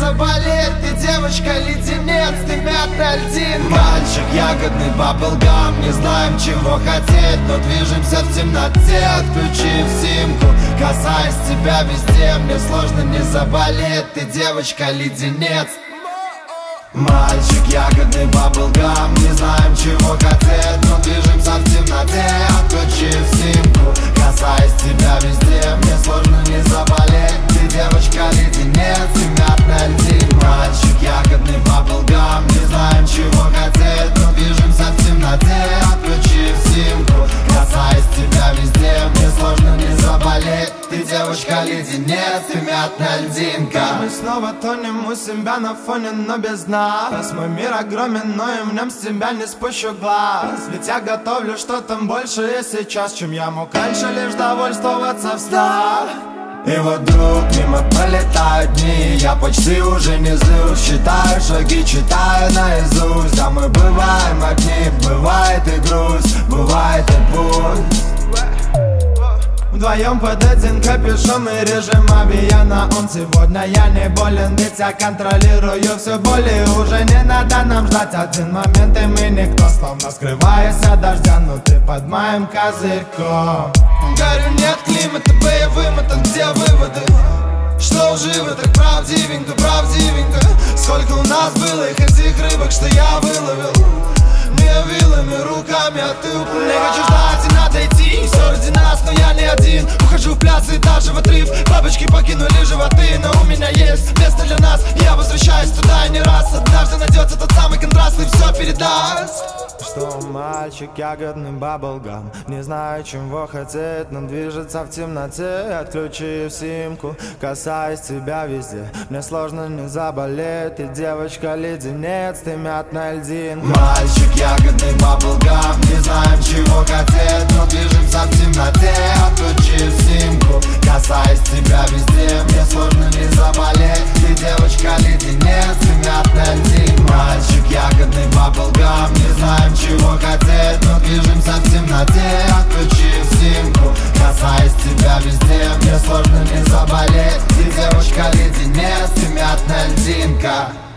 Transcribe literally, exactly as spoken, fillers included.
заболеть. Ты девочка леденец, ты мятная льдинка. Мальчик ягодный баблгам, не знаем чего хотеть, но движемся в темноте, отключив симку. Касаясь тебя везде, мне сложно не заболеть. Ты девочка леденец. Мальчик ягодный баблгам, не знаем чего хотеть, но движемся в темноте, отключив симку. Касаясь тебя везде, мне сложно не заболеть. Ты девочка леденец и мятная льдинка. Мальчик ягодный баблгам, не знаем чего хотеть, но движемся в темноте, отключив симку. Касаясь тебя везде, мне сложно не заболеть. Ты девочка леденец и мятная льдинка. Мы снова тонем у себя на фоне, но без нас. Раз мой мир огромен, но и в нем с тебя не спущу глаз. Ведь я готовлю что-то большее сейчас, чем я мог раньше лишь довольствоваться в снах. И вот вдруг мимо пролетают дни, я почти уже не злюсь. Считаю шаги, читаю наизусть. Да мы бываем одни, бывает и грусть, бывает и путь. Вдвоем под один капюшон мы режем объяна. Он сегодня я не болен, ведь я контролирую все боли. Уже не надо нам ждать один момент, и мы никто, словно скрываясь от дождя. Но ты под моим козырьком. Горю нет климата боевым, это где выводы? Что живо, так правдивенько, правдивенько. Сколько у нас было их этих рыбок, что я выловил. Не вилами, руками, а ты уплыл. Не хочу ждать и надо идти, все ради нас, но я не один. Ухожу в пляс и даже в отрыв. Бабочки покинули животы, но у меня есть место для нас. Я возвращаюсь туда и не раз. Однажды найдется тот самый контраст и все передаст. Что мальчик ягодный баблгам, не знаю чего хотеть, но движется в темноте, отключив симку. Касаясь тебя везде, мне сложно не заболеть. Ты девочка леденец, ты мятная льдинка. Мальчик ягодный баблгам, не знаем чего хотеть, но движемся в темноте, отключив симку. Касаясь тебя везде, мне сложно не заболеть. Ты девочка леденец, ты мятная льдинка. Мальчик ягодный баблгам, не знаем чего хотеть, но движемся в темноте, отключив симку. Касаясь тебя везде, мне сложно не заболеть. Ты девочка леденец, ты мятная льдинка.